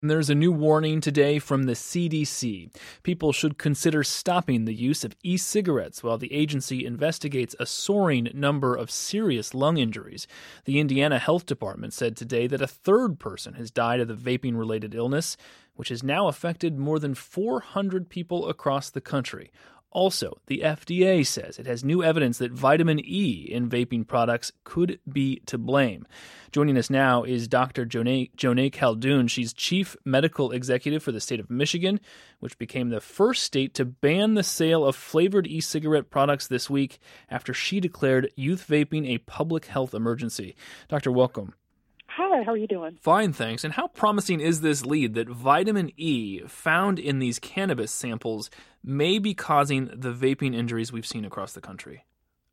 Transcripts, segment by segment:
There's a new warning today from the CDC. People should consider stopping the use of e-cigarettes while the agency investigates a soaring number of serious lung injuries. The Indiana Health Department said today that a third person has died of the vaping-related illness, which has now affected more than 400 people across the country. Also, the FDA says it has new evidence that vitamin E in vaping products could be to blame. Joining us now is Dr. Joneigh Khaldun. She's Chief Medical Executive for the state of Michigan, which became the first state to ban the sale of flavored e-cigarette products this week after she declared youth vaping a public health emergency. Doctor, welcome. Hi, how are you doing? Fine, thanks. And how promising is this lead that vitamin E found in these cannabis samples may be causing the vaping injuries we've seen across the country?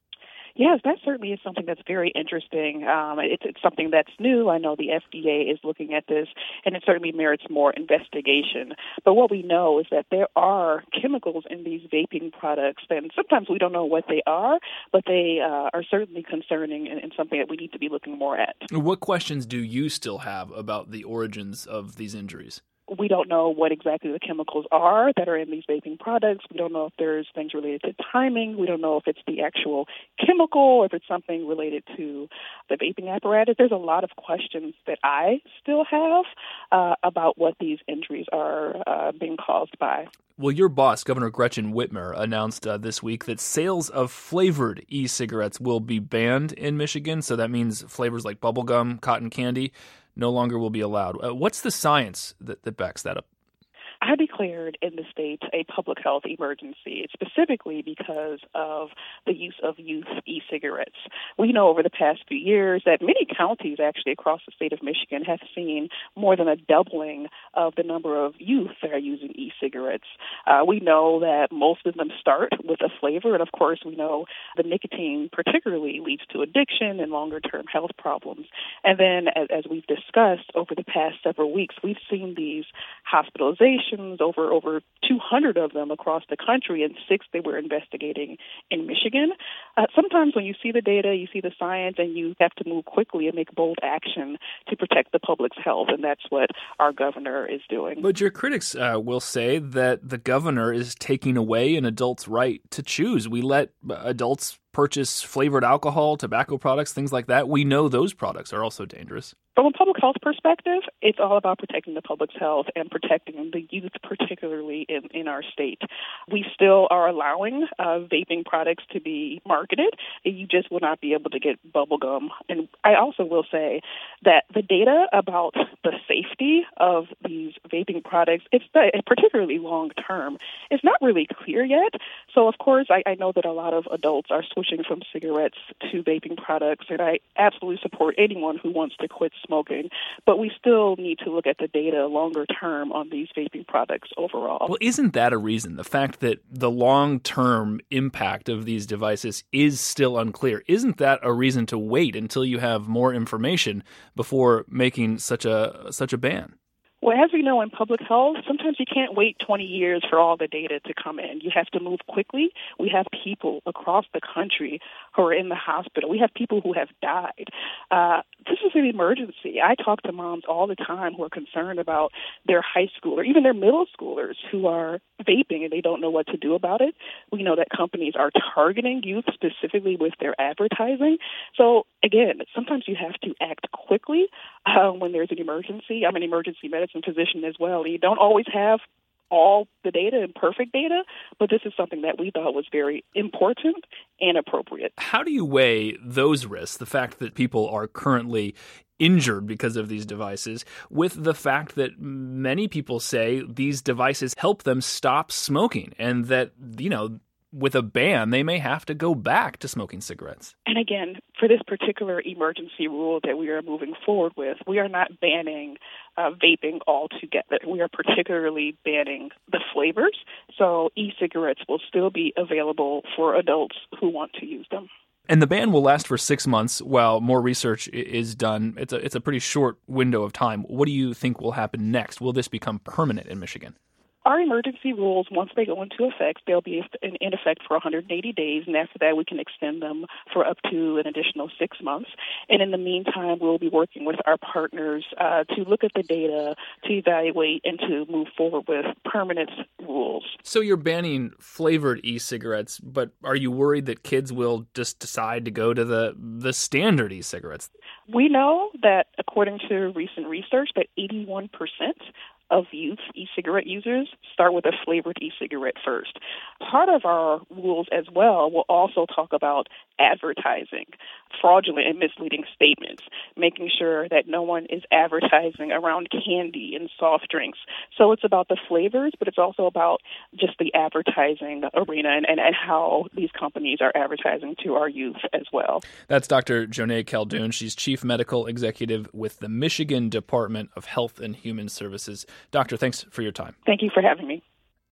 Yes, that certainly is something that's very interesting. It's something that's new. I know the FDA is looking at this, and it certainly merits more investigation. But what we know is that there are chemicals in these vaping products, and sometimes we don't know what they are, but they are certainly concerning and something that we need to be looking more at. What questions do you still have about the origins of these injuries? We don't know what exactly the chemicals are that are in these vaping products. We don't know if there's things related to timing. We don't know if it's the actual chemical or if it's something related to the vaping apparatus. There's a lot of questions that I still have about what these injuries are being caused by. Well, your boss, Governor Gretchen Whitmer, announced this week that sales of flavored e-cigarettes will be banned in Michigan. So that means flavors like bubblegum, cotton candy no longer will be allowed. What's the science that backs that up? I declared in the state a public health emergency, specifically because of the use of youth e-cigarettes. We know over the past few years that many counties actually across the state of Michigan have seen more than a doubling of the number of youth that are using e-cigarettes. We know that most of them start with a flavor, and of course we know the nicotine particularly leads to addiction and longer-term health problems. And then, as we've discussed over the past several weeks, we've seen these hospitalizations, over 200 of them across the country, and 6 they were investigating in Michigan. Sometimes when you see the data, you see the science, and you have to move quickly and make bold action to protect the public's health, and that's what our governor is doing. But your critics will say that the governor is taking away an adult's right to choose. We let adults purchase flavored alcohol, tobacco products, things like that. We know those products are also dangerous. From a public health perspective, it's all about protecting the public's health and protecting the youth, particularly in our state. We still are allowing vaping products to be marketed. You just will not be able to get bubble gum. And I also will say that the data about the safety of these vaping products, it's particularly long term, it's not really clear yet. So, of course, I know that a lot of adults are switching from cigarettes to vaping products, and I absolutely support anyone who wants to quit smoking, but we still need to look at the data longer term on these vaping products overall. Well, isn't that a reason? The fact that the long-term impact of these devices is still unclear. Isn't that a reason to wait until you have more information before making such a ban? Well, as we know in public health, sometimes you can't wait 20 years for all the data to come in. You have to move quickly. We have people across the country who are in the hospital. We have people who have died. This is an emergency. I talk to moms all the time who are concerned about their high school or even their middle schoolers who are vaping and they don't know what to do about it. We know that companies are targeting youth specifically with their advertising. So, again, sometimes you have to act quickly when there's an emergency. I'm an emergency medicine physician as well. You don't always have all the data and perfect data, but this is something that we thought was very important and appropriate. How do you weigh those risks, the fact that people are currently injured because of these devices, with the fact that many people say these devices help them stop smoking and that, with a ban, they may have to go back to smoking cigarettes? And again, for this particular emergency rule that we are moving forward with, we are not banning vaping altogether. We are particularly banning the flavors. So e-cigarettes will still be available for adults who want to use them. And the ban will last for 6 months while more research is done. It's a pretty short window of time. What do you think will happen next? Will this become permanent in Michigan? Our emergency rules, once they go into effect, they'll be in effect for 180 days, and after that we can extend them for up to an additional 6 months. And in the meantime, we'll be working with our partners to look at the data, to evaluate, and to move forward with permanent rules. So you're banning flavored e-cigarettes, but are you worried that kids will just decide to go to the standard e-cigarettes? We know that, according to recent research, that 81% of youth e-cigarette users start with a flavored e-cigarette first. Part of our rules as well will also talk about advertising, fraudulent and misleading statements, making sure that no one is advertising around candy and soft drinks. So it's about the flavors, but it's also about just the advertising arena and how these companies are advertising to our youth as well. That's Dr. Joneigh Khaldun. She's Chief Medical Executive with the Michigan Department of Health and Human Services. Doctor, thanks for your time. Thank you for having me.